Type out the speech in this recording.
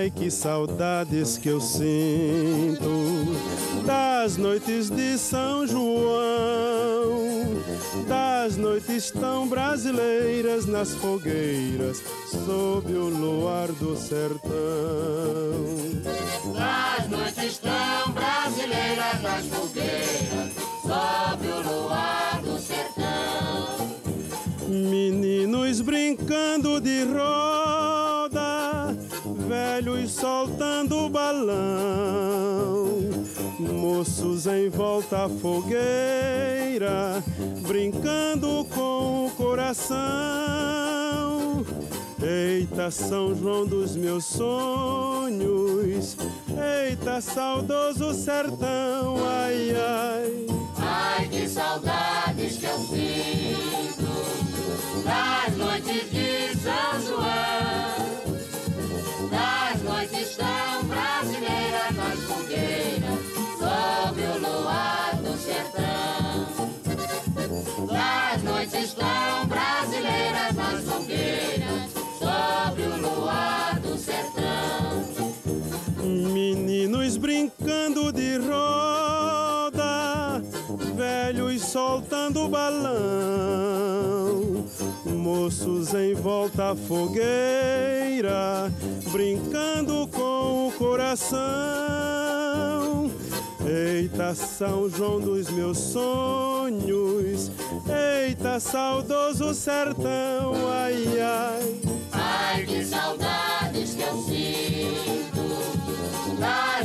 Ai, que saudades que eu sinto das noites de São João, das noites tão brasileiras nas fogueiras sob o luar do sertão. Das noites tão brasileiras nas fogueiras sob o luar do sertão. Meninos brincando de roda, velhos soltando balão, moços em volta à fogueira, brincando com o coração. Eita, São João dos meus sonhos, eita, saudoso sertão, ai, ai. Ai, que saudades que eu sinto das noites de São João, das noites tão brasileiras nas fogueiras sob o luar do sertão. Das noites tão brasileiras nas fogueiras sob o luar do sertão. Meninos brincando de roda, velhos soltando balão, moços em volta à fogueira, brincando com o coração. Eita, São João dos meus sonhos, eita, saudoso sertão, ai, ai. Ai, que saudades que eu sinto das